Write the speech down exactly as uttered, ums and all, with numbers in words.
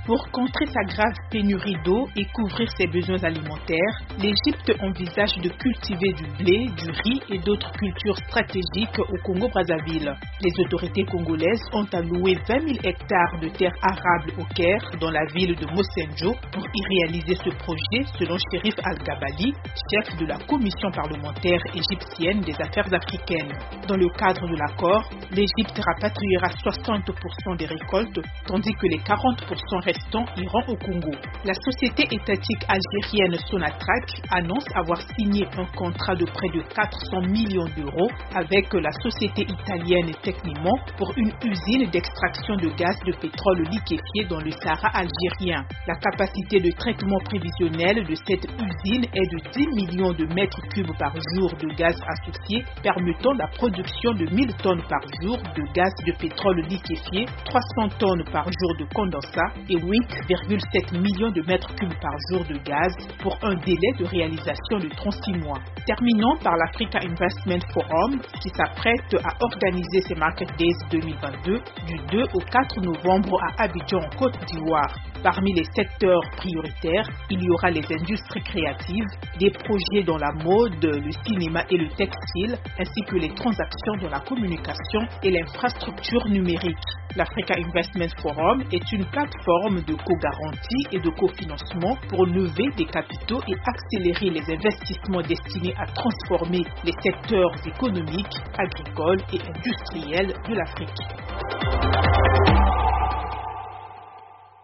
Pour contrer sa grave pénurie d'eau et couvrir ses besoins alimentaires, l'Égypte envisage de cultiver du blé, du riz et d'autres cultures stratégiques au Congo-Brazzaville. Les autorités congolaises ont alloué vingt mille hectares de terres arables au Caire, dans la ville de Mosenjo, pour y réaliser ce projet, selon Cherif Al-Gabali, chef de la commission parlementaire égyptienne des affaires africaines. Dans le cadre de l'accord, l'Égypte rapatriera soixante pour cent des récoltes, tandis que les quarante pour cent restants iront au Congo. La société étatique algérienne Sonatrach annonce avoir signé un contrat de près de quatre cents millions d'euros avec la société italienne Tecnimont pour une usine d'extraction de gaz de pétrole liquéfié dans le Sahara algérien. La capacité de traitement prévisionnel de cette usine est de dix millions de mètres cubes par jour de gaz associé, permettant la production de mille tonnes par jour de gaz de pétrole liquéfié, trois cents tonnes par jour de condensat et huit virgule sept millions de mètres cubes par jour de gaz pour un délai de réalisation de trente-six mois. Terminons par l'Africa Investment Forum qui s'apprête à organiser ses Market Days deux mille vingt-deux du deux au quatre novembre à Abidjan en Côte d'Ivoire. Parmi les secteurs prioritaires, il y aura les industries créatives, des projets dans la mode, le cinéma et le textile, ainsi que les transactions dans la communication et l'infrastructure numérique. L'Africa Investment Forum est une plateforme de co-garantie et de cofinancement pour lever des capitaux et accélérer les investissements destinés à transformer les secteurs économiques, agricoles et industriels de l'Afrique.